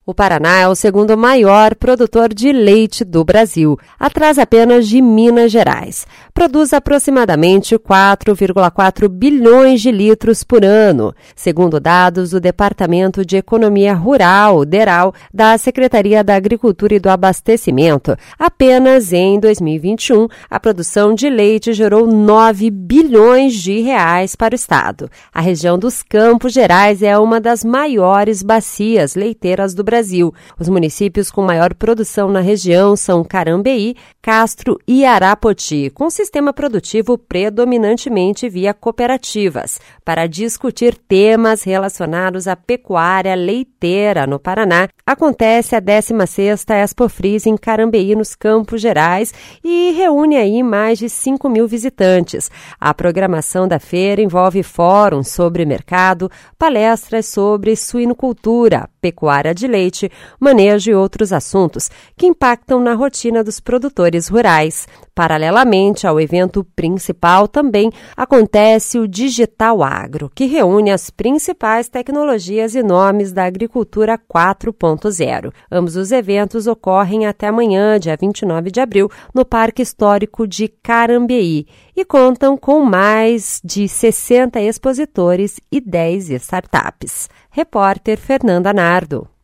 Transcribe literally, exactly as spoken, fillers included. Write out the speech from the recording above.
O Paraná é o segundo maior produtor de leite do Brasil, atrás apenas de Minas Gerais. Produz aproximadamente quatro vírgula quatro bilhões de litros por ano, segundo dados do Departamento de Economia Rural, DERAL, da Secretaria da Agricultura e do Abastecimento. Apenas em dois mil e vinte e um, a produção de leite gerou nove bilhões de reais para o estado. A região dos Campos Gerais é uma das maiores bacias leiteiras do Brasil. Brasil. Os municípios com maior produção na região são Carambeí, Castro e Arapoti, com sistema produtivo predominantemente via cooperativas. Para discutir temas relacionados à pecuária leiteira no Paraná, acontece a décima sexta Expofris em Carambeí, nos Campos Gerais, e reúne aí mais de cinco mil visitantes. A programação da feira envolve fóruns sobre mercado, palestras sobre suinocultura, pecuária de leite, manejo e outros assuntos que impactam na rotina dos produtores rurais. Paralelamente ao evento principal, também acontece o Digital Agro, que reúne as principais tecnologias e nomes da agricultura quatro ponto zero. Ambos os eventos ocorrem até amanhã, dia vinte e nove de abril, no Parque Histórico de Carambeí e contam com mais de sessenta expositores e dez startups. Repórter Fernanda Nardo.